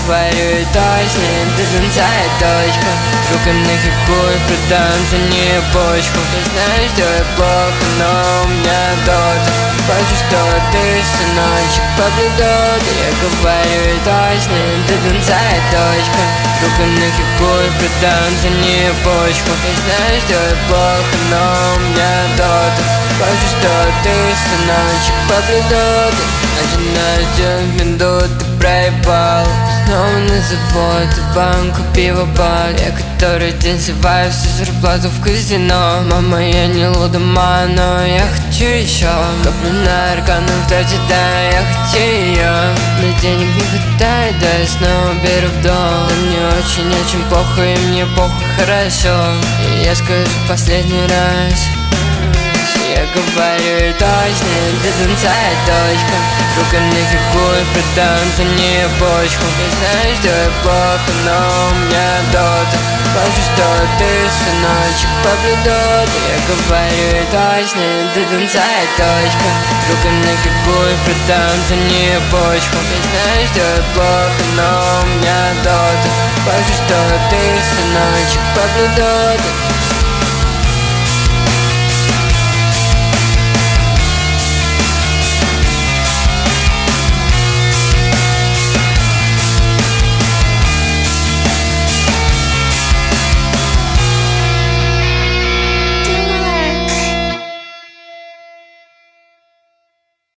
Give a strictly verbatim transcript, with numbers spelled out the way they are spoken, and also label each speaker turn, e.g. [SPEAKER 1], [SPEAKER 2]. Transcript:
[SPEAKER 1] говорю и точно, до конца и точка. Рука на фигуру, продам за нее почку. Я знаю, что я плохо, но у меня дота. Хочу, что ты, сыночек, поблюдот. Я говорю и точно, до конца и точка. Рука на фигуру, продам за нее почку. Я знаю, что я плохо, но у меня дота. Хочу, что ты, сыночек, поблюдот. Начинаю делать минут, ты проебал. Снова на завод, банку пива бар. Я который день сливаю всю зарплату в казино. Мама, я не лудома, но я хочу еще. Коплю на аркану в доте, да, я хочу ее. Но денег не хватает, да я снова беру в дом. Да мне очень, очень похуй, и мне похуй хорошо. И я скажу последний раз. Я говорю и точно, до конца и точка. Рука на фигуру, продам за нее почку. Я знаю, что я плохо, но у меня дота. Хочу, что ты, сыночек, поблюдот. Я говорю и точно, до конца и точка. Рука на фигуру, продам за нее почку. Я знаю, что я плохо, но у меня дота. Хочу, что ты, сыночек, поблюдот.